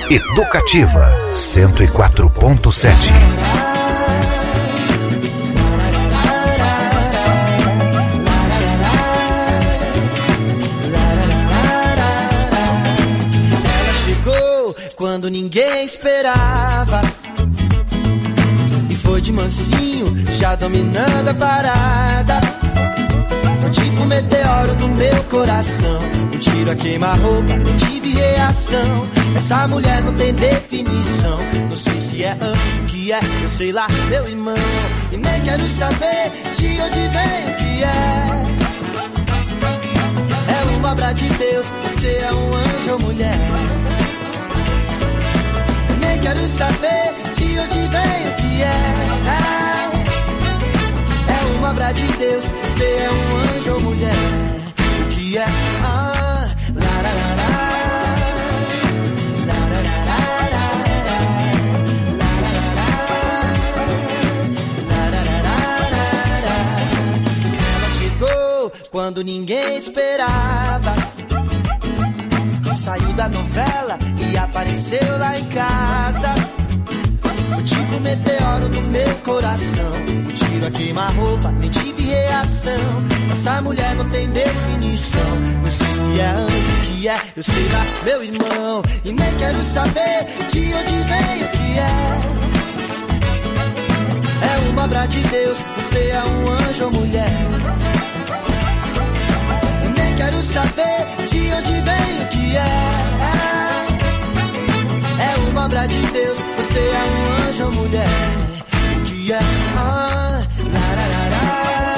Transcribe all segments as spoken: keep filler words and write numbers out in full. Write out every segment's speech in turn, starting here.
Educativa cento e quatro ponto sete. Ela chegou quando ninguém esperava e foi de mansinho, já dominando a parada. Foi tipo um meteoro no meu coração, um tiro a queima-roupa, não tive reação. Essa mulher não tem definição, não sei se é anjo, que é, eu sei lá, meu irmão. E nem quero saber de onde vem o que é. É uma obra de Deus, você é um anjo ou mulher. E nem quero saber de onde vem o que é. É uma obra de Deus, você é um anjo ou mulher. O que é? Ah, la la la la. Quando ninguém esperava, saiu da novela e apareceu lá em casa. Foi tipo um meteoro no meu coração, um tiro a queima-roupa, nem tive reação. Essa mulher não tem definição, não sei se é anjo, que é, eu sei lá, meu irmão. E nem quero saber de onde vem o que é. É uma obra de Deus, você é um anjo ou mulher. Quero saber de onde vem o que é. É uma obra de Deus, você é um anjo ou mulher. O que é? Ah, la la la la.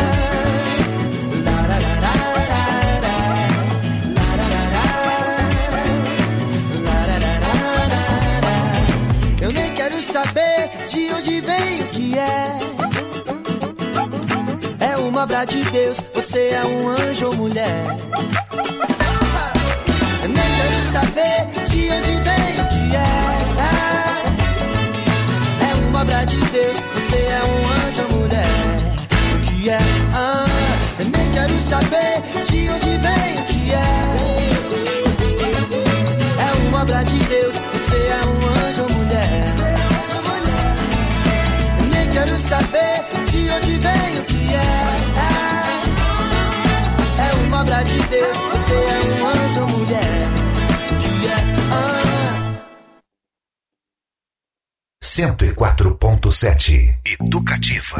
La la la la la. La la la la. La la la la. Eu nem quero saber de onde vem o que é. É uma obra de Deus, você é um anjo ou mulher. Eu nem quero saber de onde vem o que é. É uma obra de Deus, você é um anjo ou mulher. O que é? Ah, eu nem quero saber de onde vem o que é. É uma obra de Deus, você é um anjo ou mulher. Eu nem quero saber de onde vem o que é. É uma obra de Deus, você é um anjo ou mulher. Que é ah. cento e quatro ponto sete. Educativa.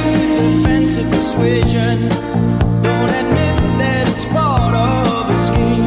persuasion. Don't admit that it's part of a scheme.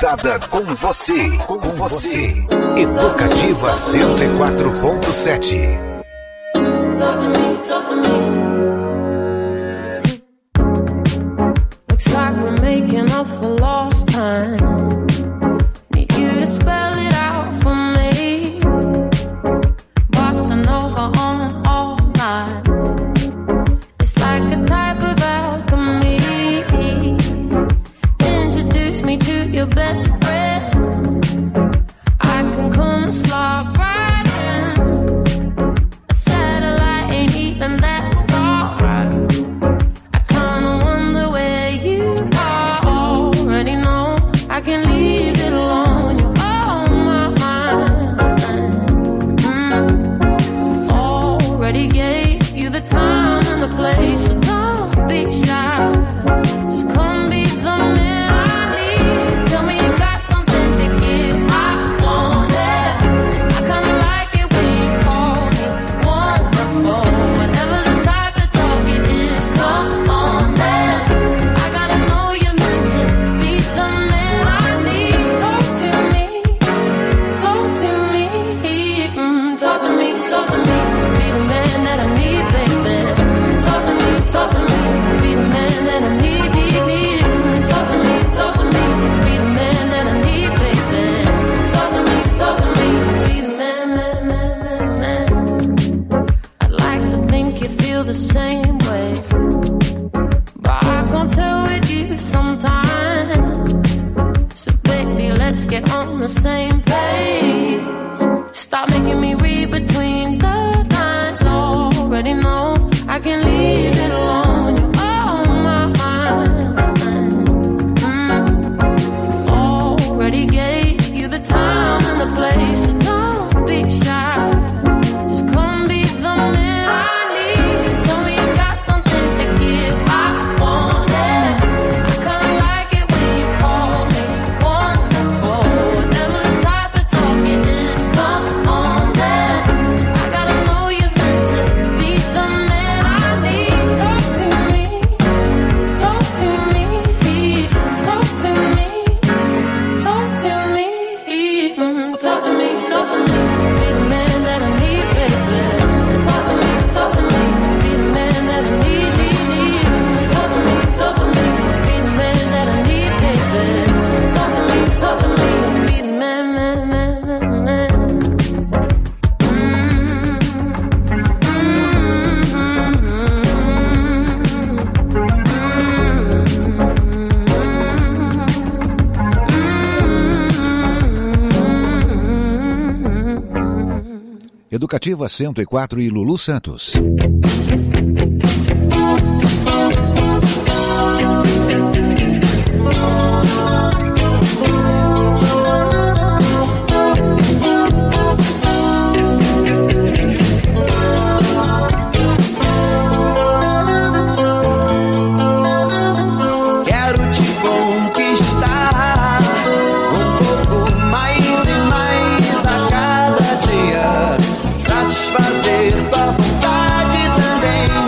conectada com você, com você. Educativa cento e quatro ponto sete. Talk to me, talk to me. Looks like we're making up for lost time. Need you to spell it out for me. Bossa Nova on all night. It's like a type of alchemy. Introduce me to your best friend. I can come and slide right in. A satellite ain't even that far. I kinda wonder where you are. Already know I can leave it alone. You're on my mind. Mm. Already gave you the time and the place, so don't be shy. Just come be the man I need. Tell me you got something to give. I want it. I kinda like it when you call me wonderful. Whatever the type of talk it is, come on then. I gotta know you're meant to be the man I need. Talk to me, talk to me, mm, talk to me, talk to me. Be the man that I need, baby. Talk to me, talk to me. Be the man that I need, need, need. Talk to me, talk to me. Be the man that I need, baby. Talk to me, talk to me. Be the man, man, man, man, man. I'd like to think you feel the same way, but I can't tell with you sometimes. So baby, let's get on the same page. Stop making me read between the lines. Already know I can leave it alone. You're on my mind. Mm. Already gave you the time and the place, so don't be shy. Just come be the man I need. Tell me you got something to give. I want it. I kinda like it when you call me wonderful. Whatever the type of talk it is, come on then. I gotta know you're meant to be the man I need. Talk to me, talk to me, talk to me, talk to me, mm, talk to me, talk to me. Be the man that I need, baby. Talk to me, talk to me. Be the man that I need, need, need. Talk to me, talk to me. Be the man that I need, baby. Talk to me, talk to me. Be the man, man, man, man, man. Educativa cento e quatro e Lulu Santos. Quero te conquistar um pouco mais e mais a cada dia. Satisfazer tua vontade também.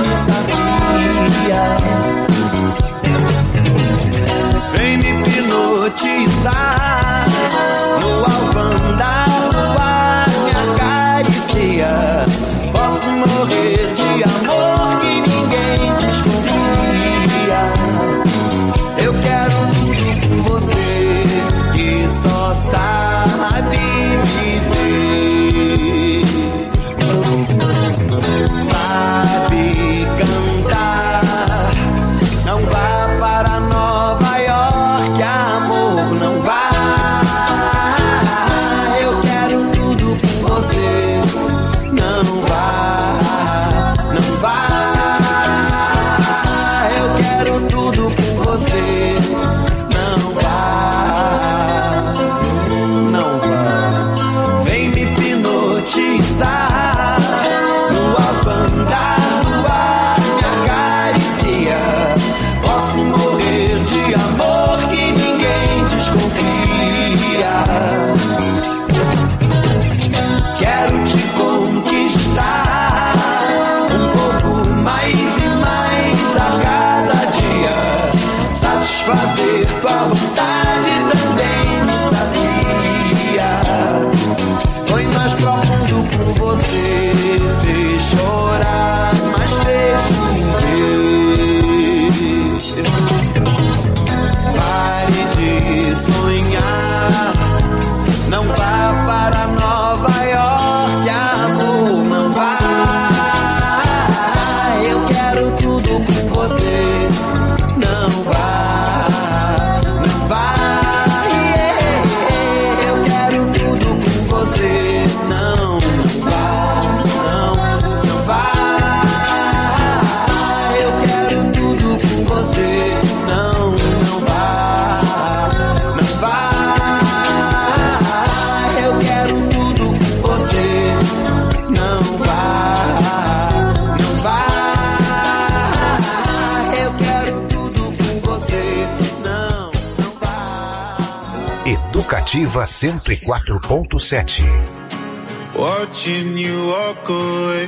Educativa cento e quatro ponto sete. Watching you walk away,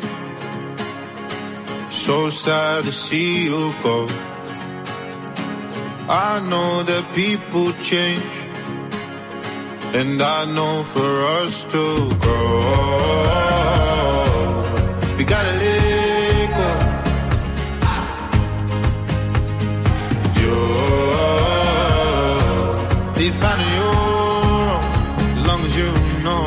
so sad to see you go. I know that people change, and I know for us to grow, we gotta let go. You're defining your own, as long as you know.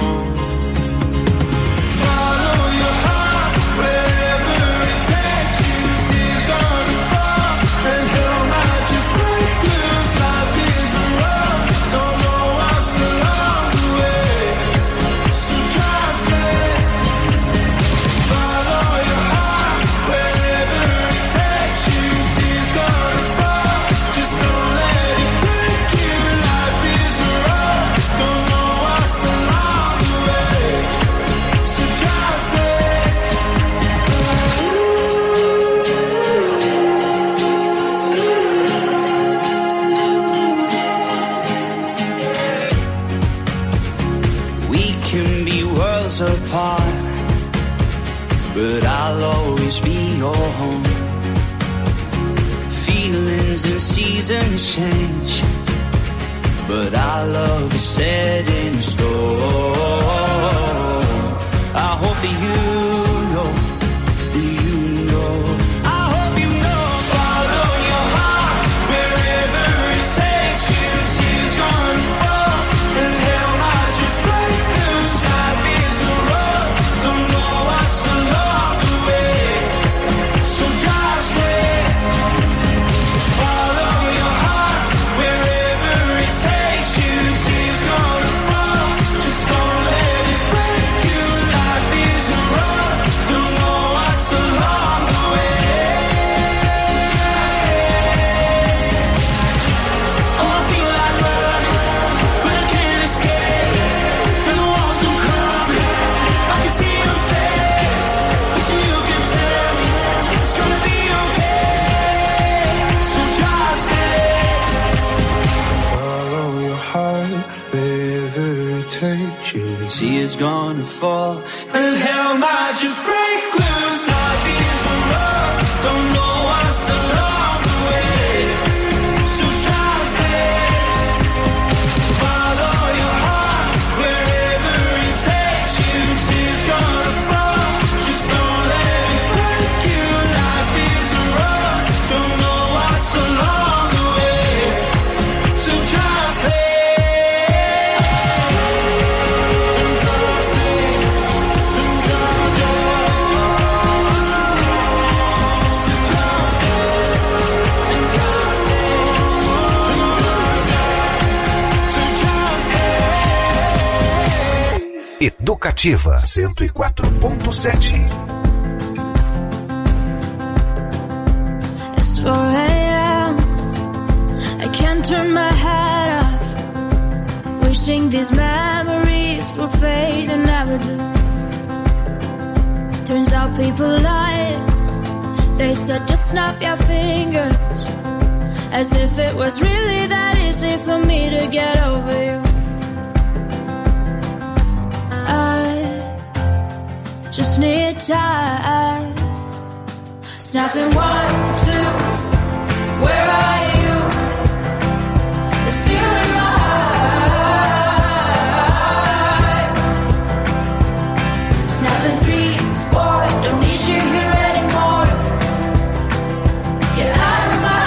Apart, but I'll always be your home. Feelings and seasons change, but our love is set in stone. I hope that you know, you know. I hope you know. Follow your heart wherever it takes you. Tears gonna fall and hell might just break loose. Life is a road, don't know what's along the way, so drive safe. Follow your heart wherever it takes you. Tears gonna fall, just don't let it break you. Life is a road, don't know what's along the way. Oh, I feel like running, but I can't escape. And the walls come crumbling, I can see your face. Wish you can tell me it's gonna be okay, so drive safe. Follow your heart wherever it takes you. Tears gonna fall and hell might just break loose. Life is a road, don't know what's along the way, so drive safe. Follow your heart wherever it takes you. Tears gonna fall, just don't let it break you. Life is a road, don't know what's along the way, so drive safe. Drive safe, drive, so drive safe, drive safe, so drive safe. Educativa cento e quatro ponto sete. It's four a.m. I can't turn my head off, wishing these memories will fade and never do. Turns out people lie. They said just snap your fingers, as if it was really that easy for me to get over you. I just need time. Snapping one, two, where are you? You're still in my heart. Snapping three, four, don't need you here anymore. Get out of my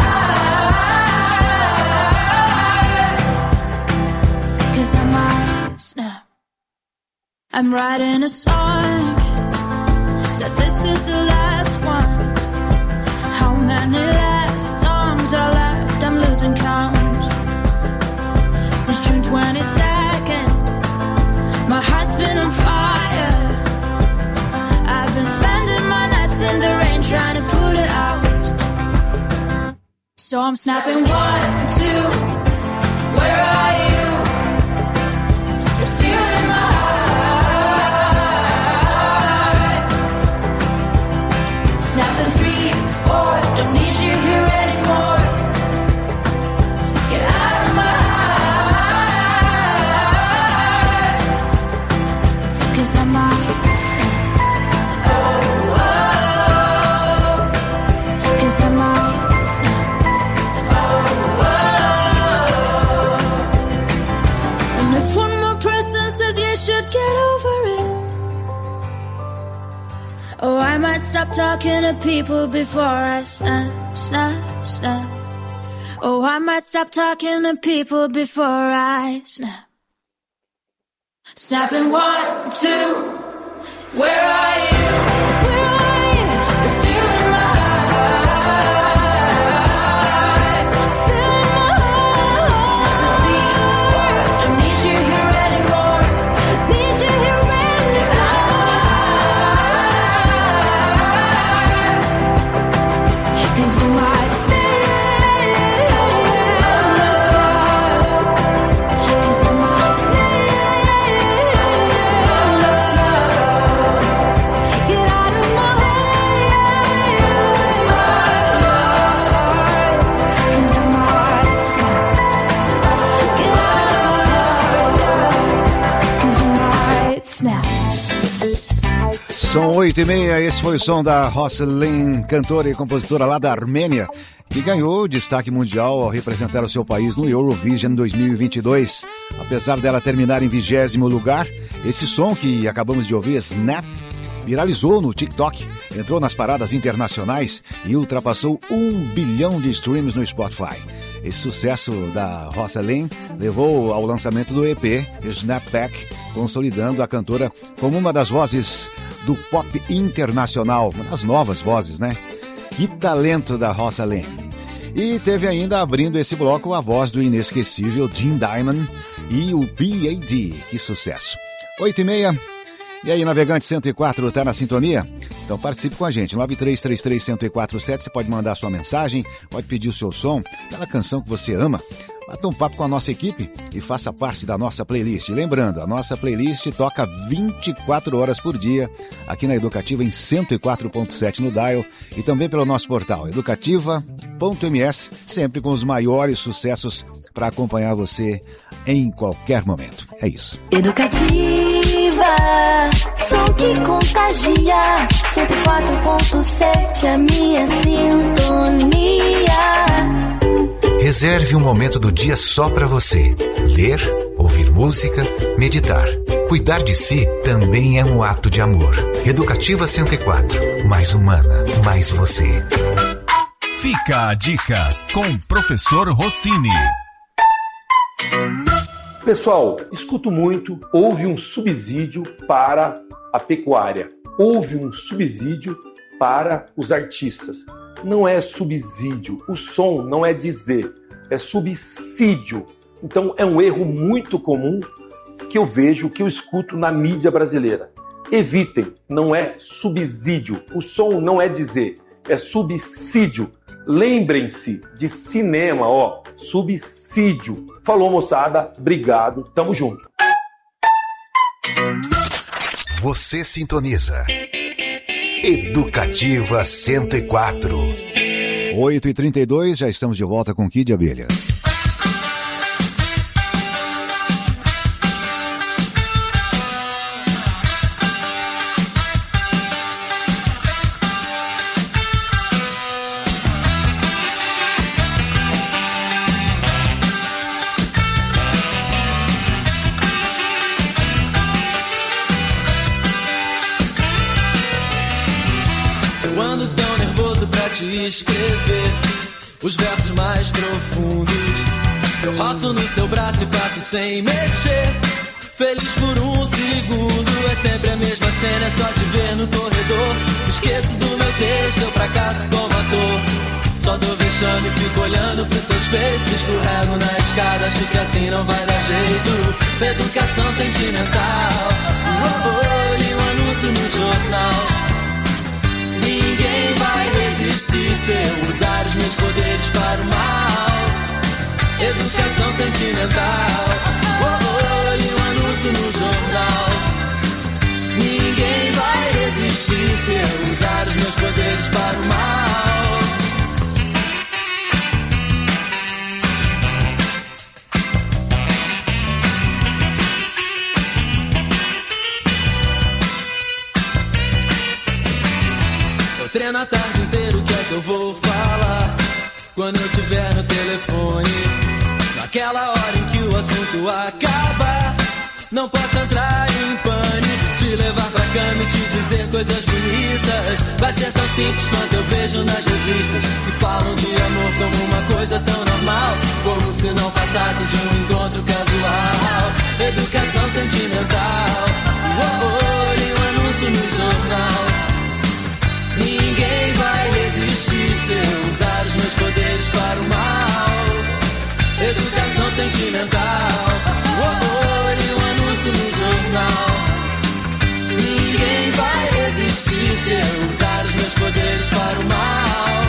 heart, 'cause I might snap. I'm writing a song, said this is the last one. How many last songs are left? I'm losing count. Since June twenty-second, my heart's been on fire. I've been spending my nights in the rain trying to put it out. So I'm snapping one, two, where are you? You're still in my heart. Snapping three, four, don't need you here anymore. Get out of my heart. stop talking to people before I snap, snap, snap. Oh, I might stop talking to people before I snap. Snapping one, two, where are you? Where are you? You're still in my heart. Still in my heart. Snapping three, four, I need you here anymore. Need you here anymore. 'Cause you might stay. São oito e meia, esse foi o som da Rosalyn, cantora e compositora lá da Armênia, que ganhou destaque mundial ao representar o seu país no Eurovision dois mil e vinte e dois. Apesar dela terminar em vigésimo lugar, esse som que acabamos de ouvir, Snap, viralizou no TikTok, entrou nas paradas internacionais e ultrapassou um bilhão de streams no Spotify. Esse sucesso da Rosalyn levou ao lançamento do E P Snapback, consolidando a cantora como uma das vozes do pop internacional, uma das novas vozes, né? Que talento da Rosalyn! E teve ainda, abrindo esse bloco, a voz do inesquecível Jim Diamond e o B A D. Que sucesso! oito e meia. E aí, Navegante cento e quatro, tá na sintonia? Então participe com a gente, nove três três três, um zero quatro sete, você pode mandar sua mensagem, pode pedir o seu som, aquela canção que você ama. Bata um papo com a nossa equipe e faça parte da nossa playlist. Lembrando, a nossa playlist toca vinte e quatro horas por dia aqui na Educativa em cento e quatro ponto sete no Dial e também pelo nosso portal educativa ponto m s, sempre com os maiores sucessos para acompanhar você em qualquer momento. É isso. Educativa, som que contagia, cento e quatro ponto sete é minha sintonia. Reserve um momento do dia só para você. Ler, ouvir música, meditar. Cuidar de si também é um ato de amor. Educativa cento e quatro. Mais humana, mais você. Fica a dica com o professor Rossini. Pessoal, escuto muito, houve um subsídio para a pecuária. Houve um subsídio para os artistas. Não é subsídio, o som não é dizer, é subsídio. Então é um erro muito comum que eu vejo, que eu escuto na mídia brasileira. Evitem, não é subsídio, o som não é dizer, é subsídio. Lembrem-se de cinema, ó, subsídio. Falou, moçada, obrigado, tamo junto. Você sintoniza Educativa cento e quatro. oito e trinta e dois, já estamos de volta com Kid Abelha. Escrever os versos mais profundos. Eu roço no seu braço e passo sem mexer, feliz por um segundo. É sempre a mesma cena, é só te ver no corredor. Esqueço do meu texto, eu fracasso como ator. Só dou vexame e fico olhando pros seus peitos. Escorrego na escada, acho que assim não vai dar jeito. Educação sentimental, um olho, um anúncio no jornal. Ninguém vai resistir se eu usar os meus poderes para o mal. Educação sentimental, oh, olhe um anúncio no jornal. Ninguém vai resistir se eu usar os meus poderes para o mal. Treino a tarde inteira, o que é que eu vou falar quando eu tiver no telefone? Naquela hora em que o assunto acabar, não posso entrar em pânico. te levar pra cama e te dizer coisas bonitas. Vai ser tão simples quanto eu vejo nas revistas, que falam de amor como uma coisa tão normal, como se não passasse de um encontro casual. Educação sentimental, oh, oh, e um anúncio no jornal. Ninguém vai resistir se eu usar os meus poderes para o mal. Educação sentimental, oh, oh, e um anúncio no jornal. Ninguém vai resistir se eu usar os meus poderes para o mal.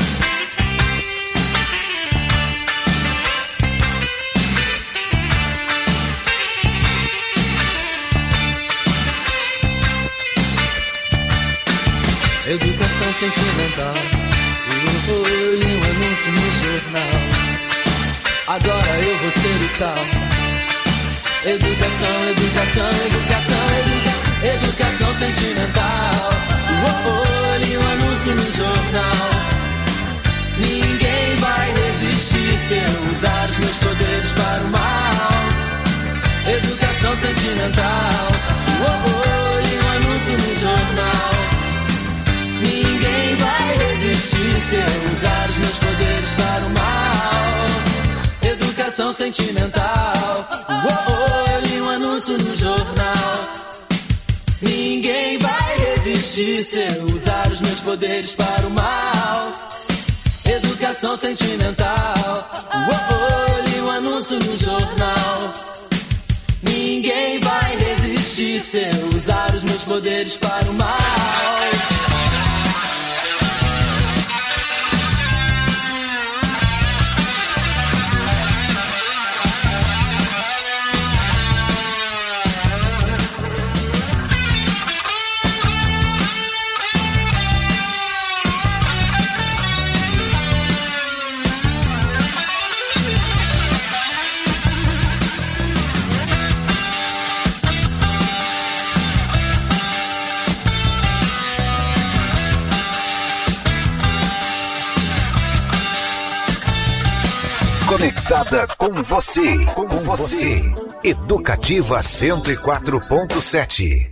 Educação sentimental, oh, oh, e um anúncio no jornal. Agora eu vou ser o tal. Educação, educação, educação, educa, educação sentimental. Oh, oh, li um anúncio no jornal. Ninguém vai resistir se eu usar os meus poderes para o mal. Educação sentimental. Oh, oh, li um anúncio no jornal. Ninguém vai resistir se eu usar os meus poderes para o mal. Educação sentimental. Oh, oh, li um anúncio no jornal. Ninguém vai resistir se eu usar os meus poderes para o mal. Educação sentimental. Oh, oh, li um anúncio no jornal. Ninguém vai resistir se eu usar os meus poderes para o mal. Conectada com você, com você. Educativa cento e quatro ponto sete.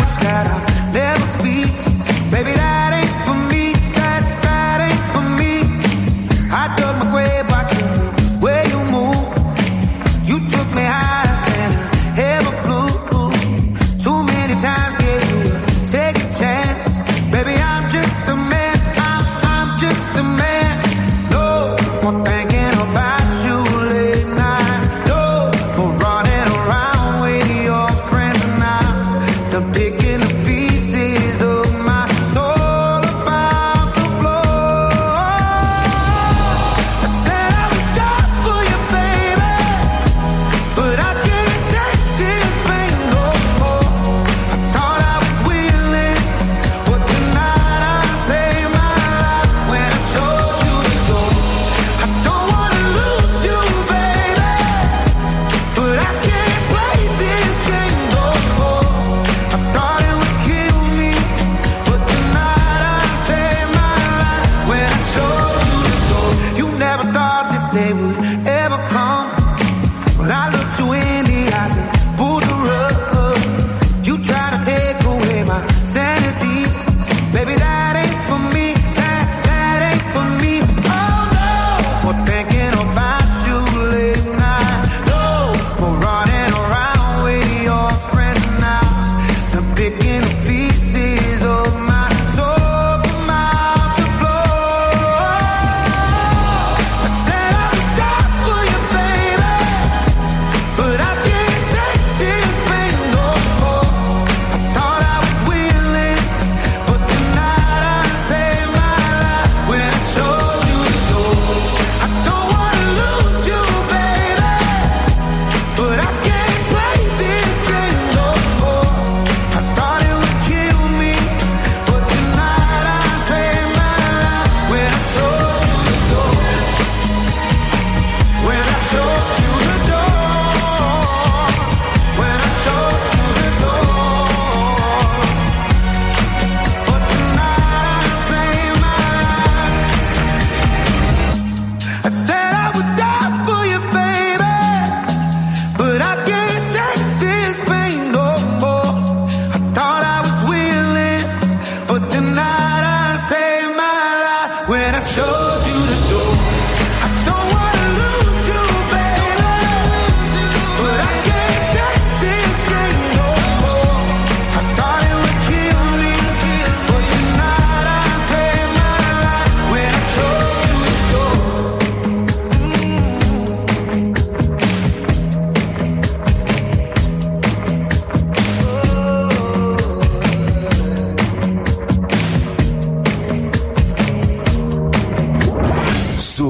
Baby, that ain't for me, that, that ain't for me.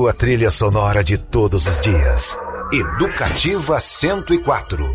sua trilha sonora de todos os dias. Educativa cento e quatro.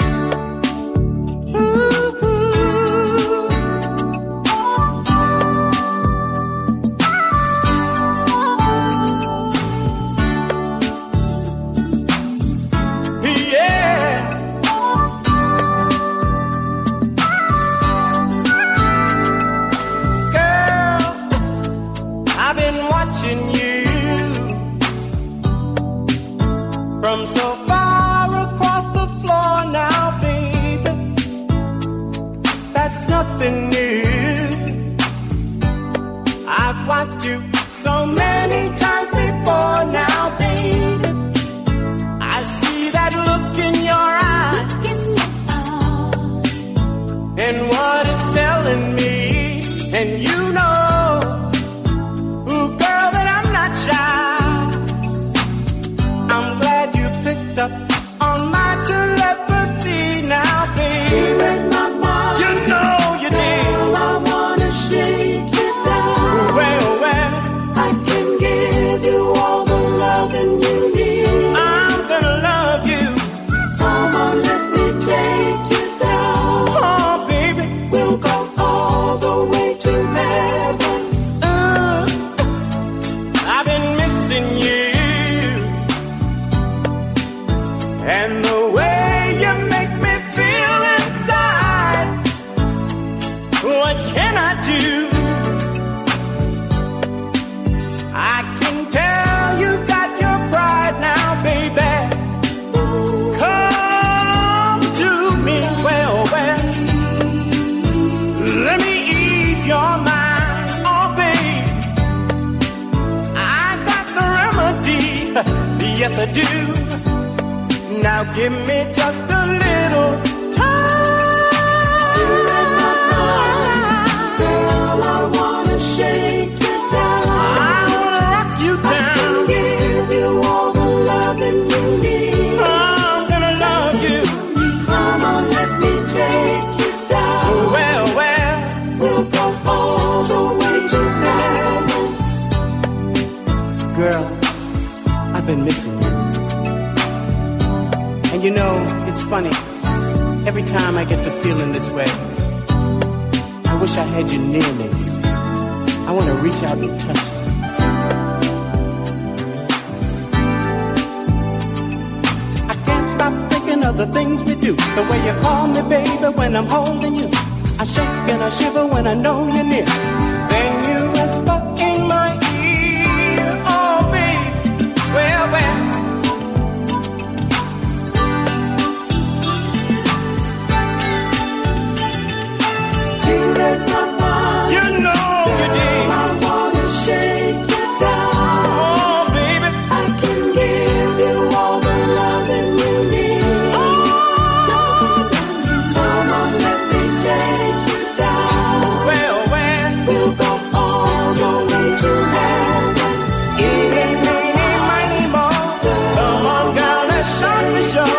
Yes, I do. Now give me just a little time. You're in my mind, girl. I wanna shake you down. I wanna rock you down. I can give you all the loving you need. I'm gonna love you. Come on, let me take you down. Well, well, we'll go all the way to heaven. Girl, I've been missing you. And you know, it's funny, every time I get to feeling this way, I wish I had you near me. I want to reach out and touch you. I can't stop thinking of the things we do. The way you call me, baby, when I'm holding you. I shake and I shiver when I know you're near. Then you whisper in my ear, oh baby, well, well. You know you did. I wanna shake you down. Oh, baby, I can give you all the loving you need. Oh, come on, let me take you down. Well, well, we'll go all the way to heaven. Eeny, meeny, miny, moe. Come on, girl, let's show the show.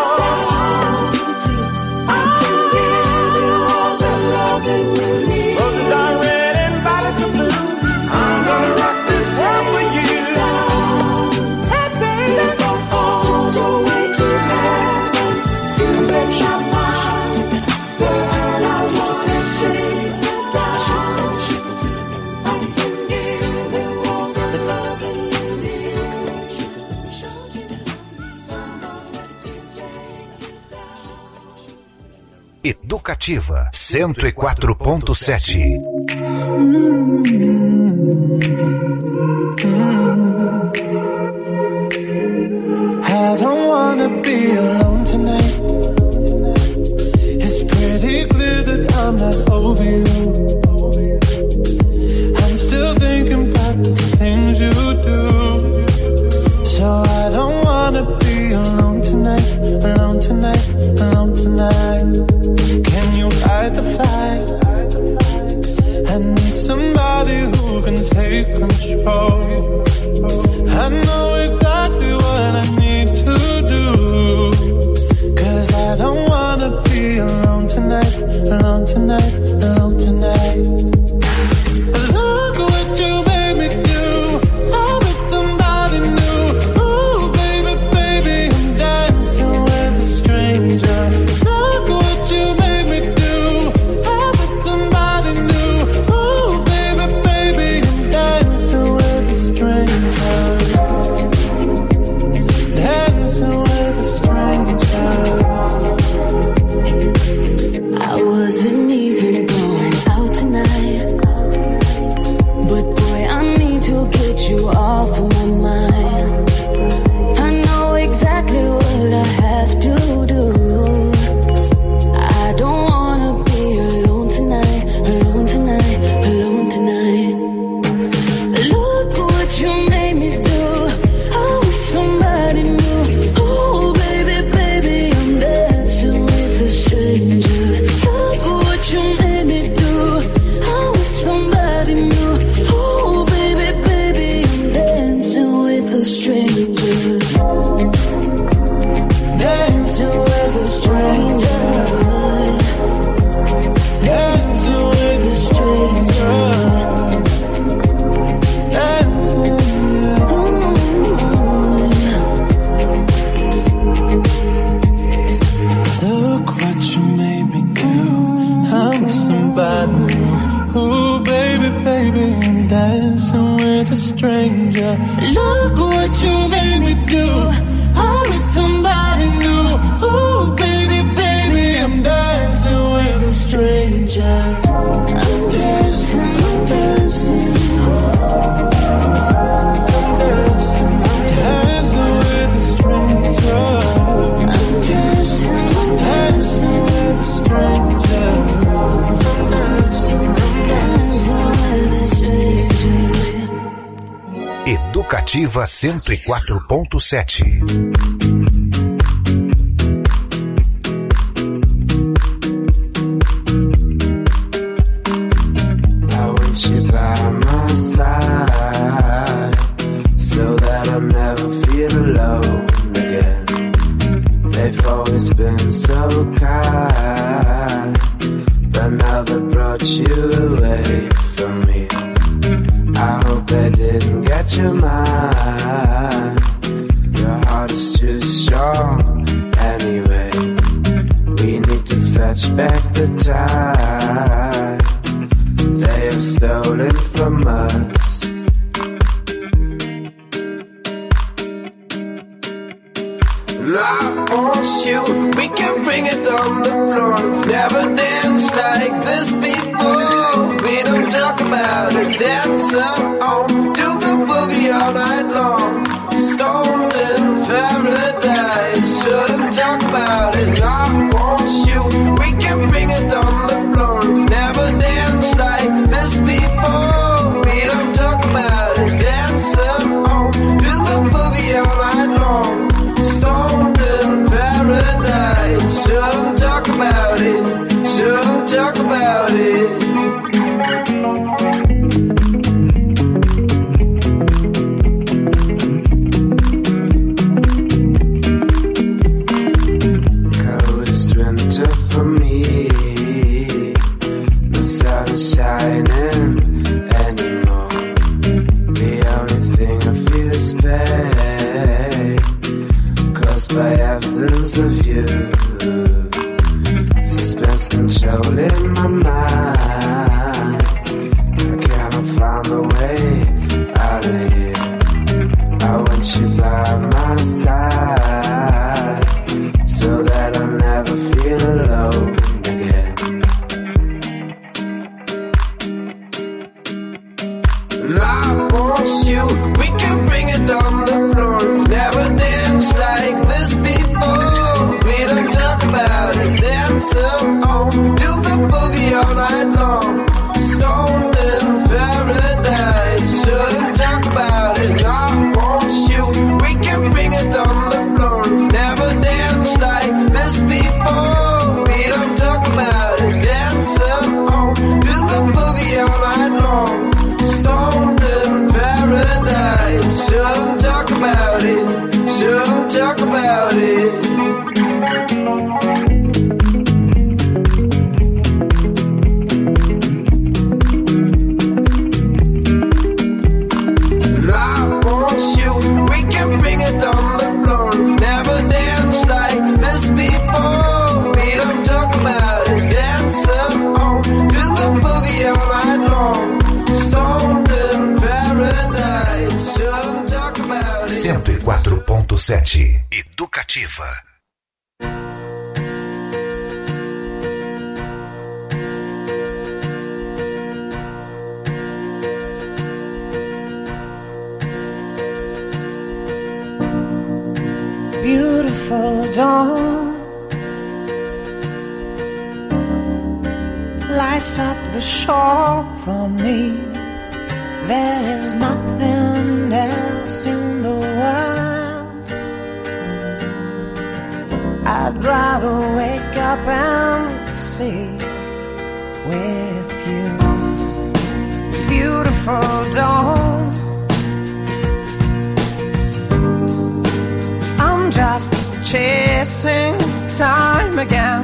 I can give you all the loving you need. Roses are red and violets are blue. I'm gonna rock this world for you. Hey, baby, go all the way to heaven. Come let your mind, girl, I wanna shake you down. I can give you all the loving you need. Let me show you down. Come on, let me take you down. Educativa cento e quatro ponto sete. I don't wanna be alone tonight. It's pretty clear that I'm not over you. I'm still thinking about the things you do. So I don't wanna be alone tonight, alone tonight, alone tonight. Can you fight the fight? I need somebody who can take control. I know exactly what I need to do. Cause I don't wanna be alone tonight, alone tonight, alone tonight. Look what you made me do. I'm with somebody new. stranger. Look what you made me do. I'm with somebody new. Ooh, baby, baby, I'm dancing with a stranger. I'm dancing, I'm dancing. I'm dancing, I'm dancing with a stranger. I'm dancing, I'm dancing with a stranger. I'm dancing, I'm dancing with a stranger. Educativa cento e quatro ponto sete. So that I never feel alone again. They've always been so kind, but now they brought you away from me. I hope they didn't get your mind. Your heart is too strong anyway. We need to fetch back the time they have stolen from us. I want you, we can bring it on the floor. We've never danced like this before. We don't talk about it, dance on. Do the boogie all night long. Stoned in paradise, shouldn't talk about it. I want you, we can bring it on the floor. We've never danced like this before. We don't talk about it, dance on. Do the boogie all night long. Stoned in paradise, shouldn't talk about it, shouldn't talk about it. Coldest winter for me, the sun is shining anymore. The only thing I feel is pain, caused by absence of you. Suspense controlling my mind. I cannot find a way out of here. I want you by my side, so that I'll never feel alone again. And I want you, we can bring it on the floor. We've never danced like this before. We don't talk about it, dance on. Do the boogie all night long. Stoned in paradise, shouldn't talk about it. I want you, we can bring it on the floor. We've never danced like this before. We don't talk about it, dance on. Do the boogie all night long. Stoned in paradise, shouldn't talk about it, shouldn't talk about it. And I want you, we can bring it on the floor. We've never danced like this before. We don't talk about it, dance on. Do the boogie all night long. Stoned in paradise, shouldn't talk about it. cento e quatro ponto sete. Educativa. Beautiful dawn lights up the shore for me. There is nothing else in the world I'd rather wake up and see with you. Beautiful dawn, I'm just chasing time again.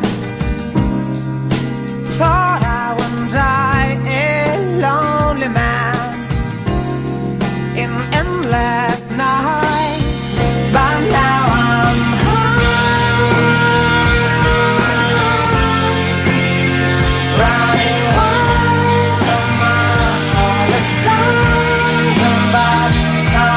Thought I would die a lonely man in endless night, but now I'm high, running wild among all the stars above.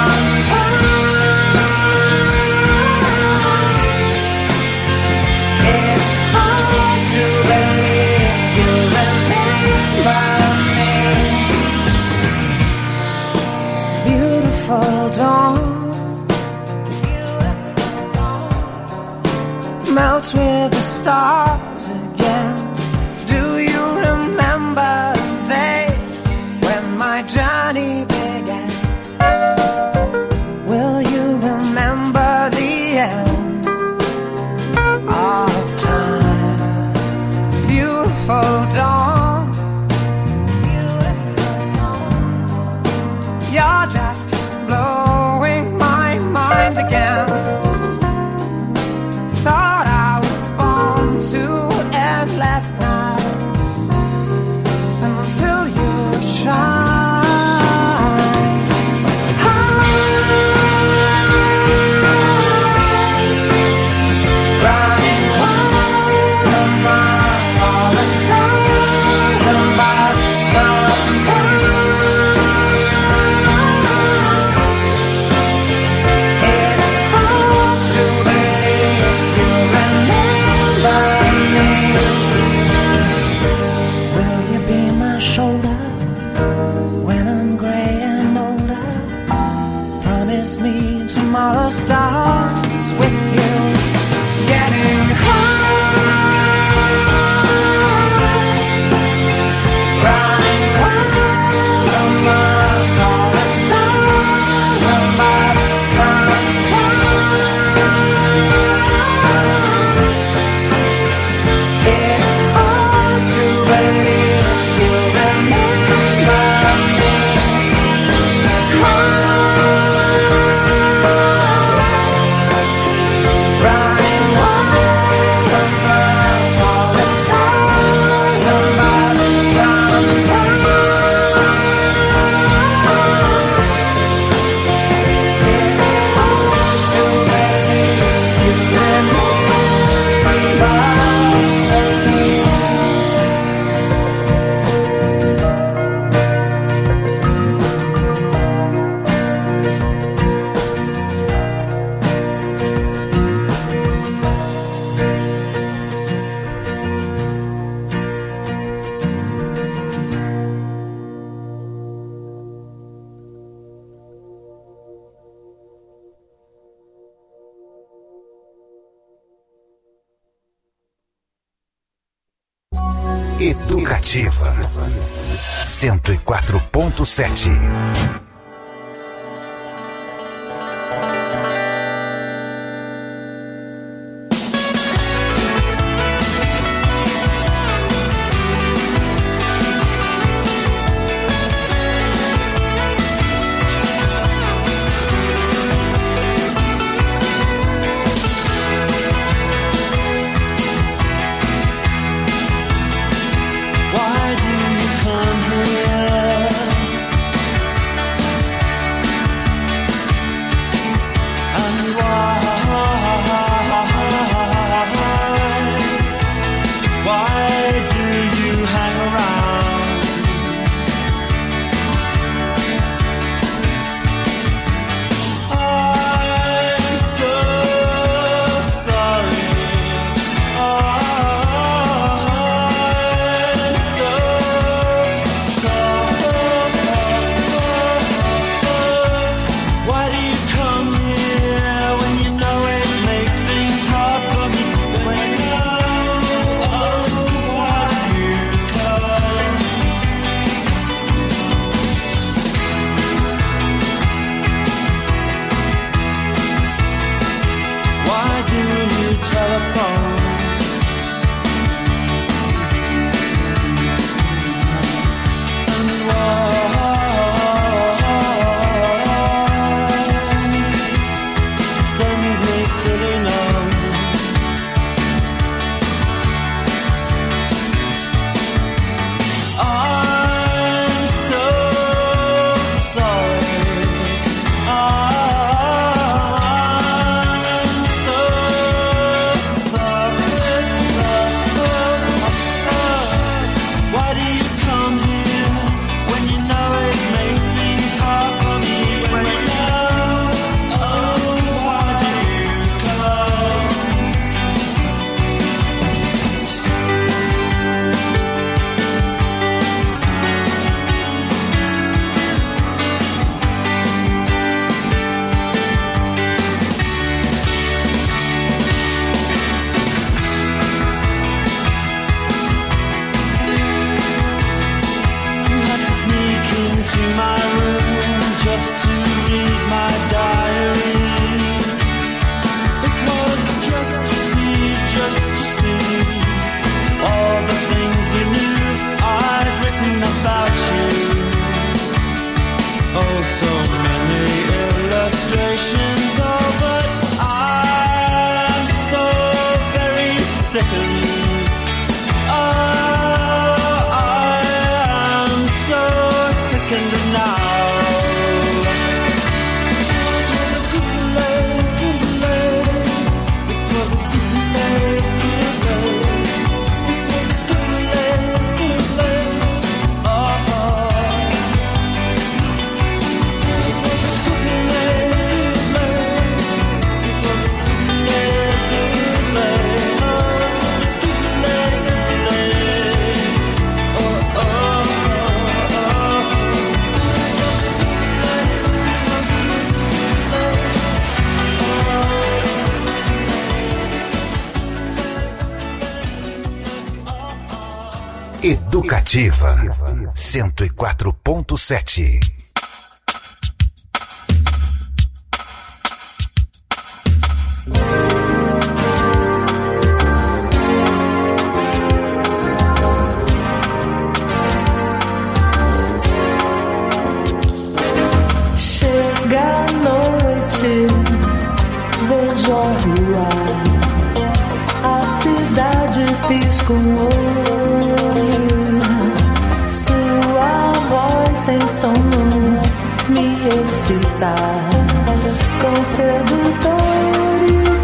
melt with the stars again. Do you remember the day when my journey began? Will you remember the end of time? Beautiful dawn, you're just blowing my mind again. Thought I was born to end last night until you shine. Running wild among all the stars about sometime. It's hard to believe you remember me. Will you be my shoulder when I'm gray and older? Promise me tomorrow starts with you getting high, running wild among all the stars above sometime. It's hard to believe you remember me. Running wild among all the stars above sometime. It's hard to believe you remember me. Educativa cento e quatro ponto sete. Why do you come here? sickened. Oh, I am so sickened now. Educativa cento e quatro ponto sete. Chega a noite, vejo a rua, a cidade pisca um olho, sua voz sem sono me excita, com sedutores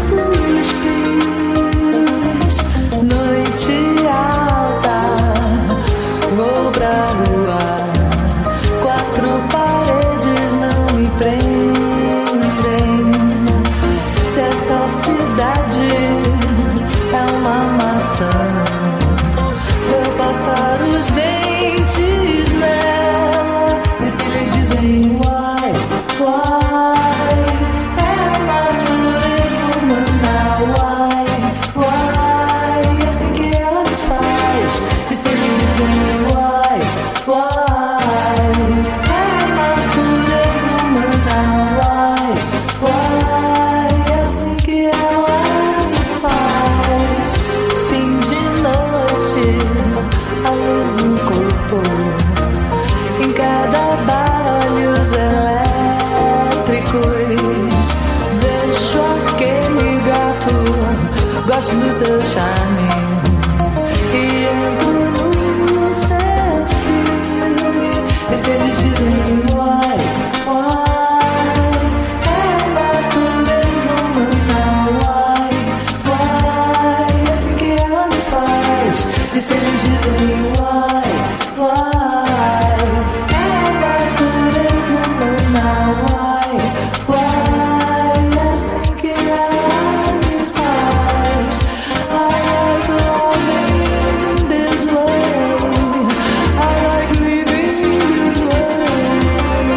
suspiros. Noite alta, vou pra rua, quatro paredes não me prendem. Se essa cidade é uma maçã, vou passar os dentes nela. E se eles dizem why, why, é a natureza humana, why, why, é assim que ela me faz. E se eles dizem why, why, é a natureza humana, why, why, é assim que ela me faz. Fim de noite, a luz um corpo, em cada bar olhos elétricos. Vejo aquele gato, gosto do seu charme e entro no seu filme. E se eles dizem why, why, é a natureza humana, why, why, é assim que ela me faz. E se eles dizem why, why, é a natureza humana, why, why, é assim que ela me faz. I like loving this way, I like living this way.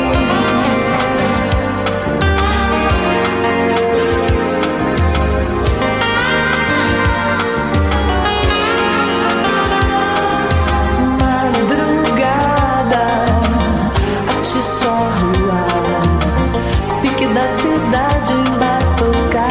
Madrugada, atiço a rua, pique da cidade embatucada.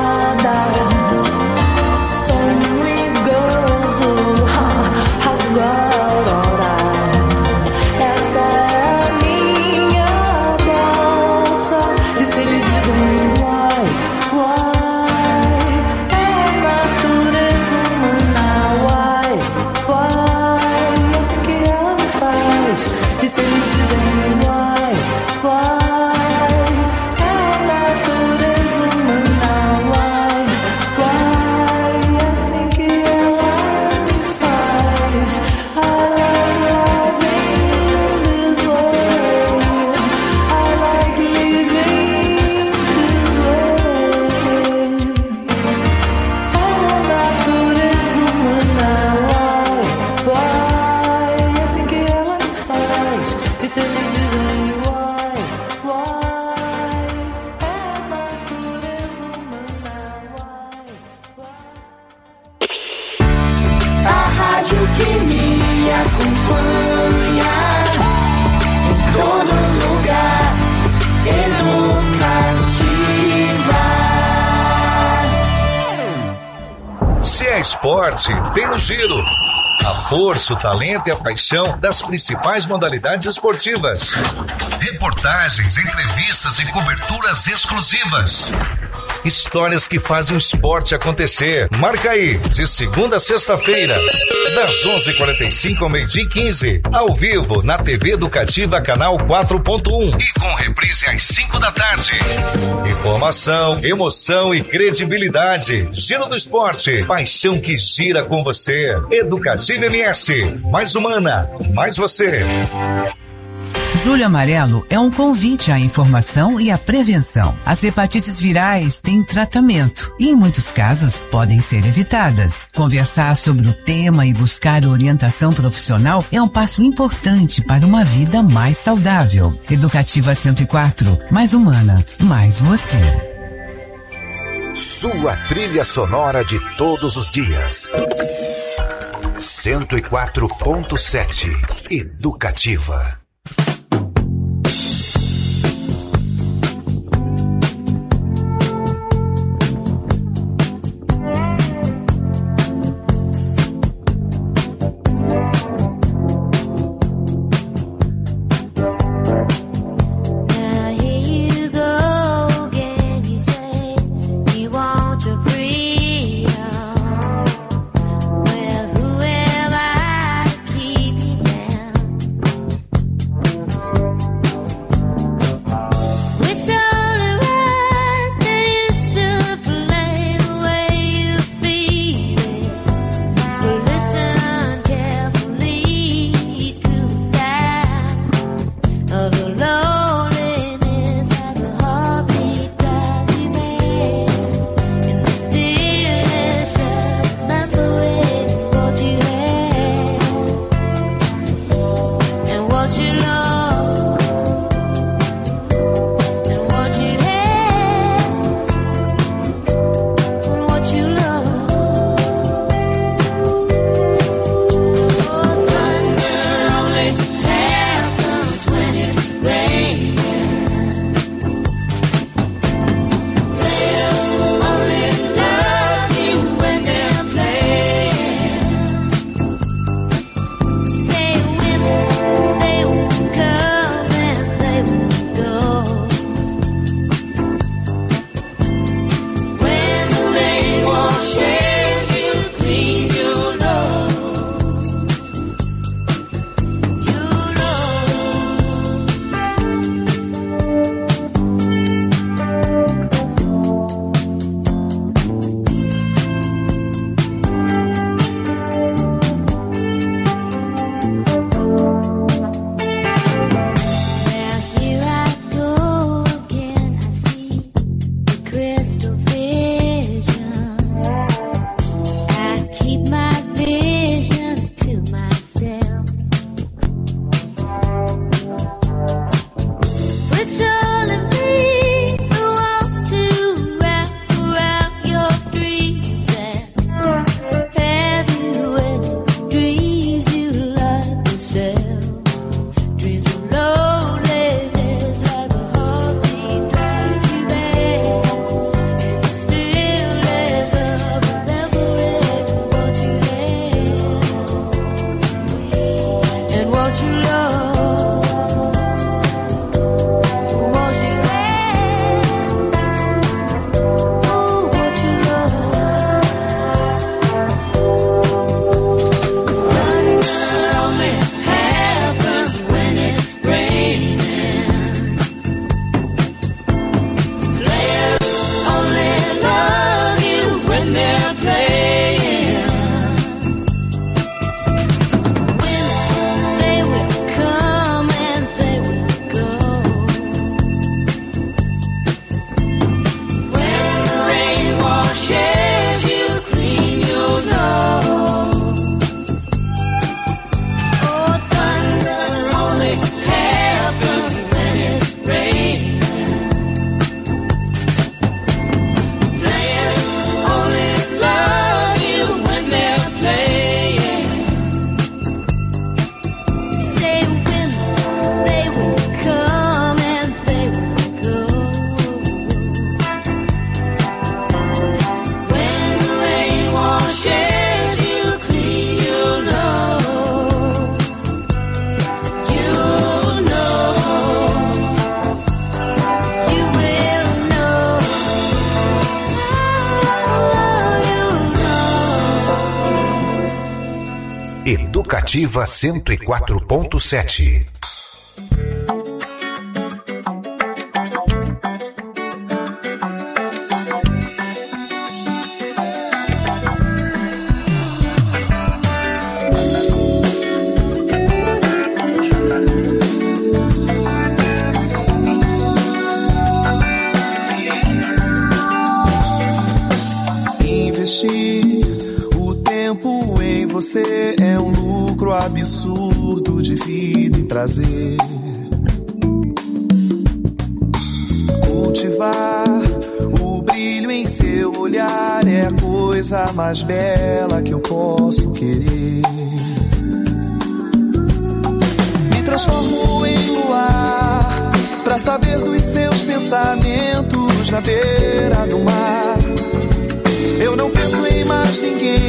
Sonho e gozo, ha, rasgo a aurora. Essa é a minha bolsa. E se eles dizem why, why, é a natureza humana, why, why, é assim que ela me faz. E se eles dizem why, why, é a natureza humana, why, why, é assim que ela me faz. I like loving this way, I like living this way. É a natureza humana, why, why, é assim que ela me faz. E se eles dizem why, why, é a natureza humana, why, why. A rádio que me acompanha em todo lugar, educativa. Se é esporte, tem no Giro. A força, o talento e a paixão das principais modalidades esportivas. Reportagens, entrevistas e coberturas exclusivas. Histórias que fazem o esporte acontecer. Marca aí, de segunda a sexta-feira, das onze e quarenta e cinco ao meio-dia e quinze, ao vivo na T V Educativa Canal quatro ponto um e com reprise às cinco da tarde. Informação, emoção e credibilidade. Giro do esporte, paixão que gira com você. Educativa M S, mais humana, mais você. Julho Amarelo é um convite à informação e à prevenção. As hepatites virais têm tratamento e, em muitos casos, podem ser evitadas. Conversar sobre o tema e buscar orientação profissional é um passo importante para uma vida mais saudável. Educativa cento e quatro, mais humana, mais você. Sua trilha sonora de todos os dias. cento e quatro ponto sete Educativa. Well, who am I to keep you down? Educativa cento e quatro ponto sete. Você é um lucro absurdo de vida e prazer. Cultivar o brilho em seu olhar é a coisa mais bela que eu posso querer. Me transformo em luar pra saber dos seus pensamentos na beira do mar. Eu não penso em mais ninguém.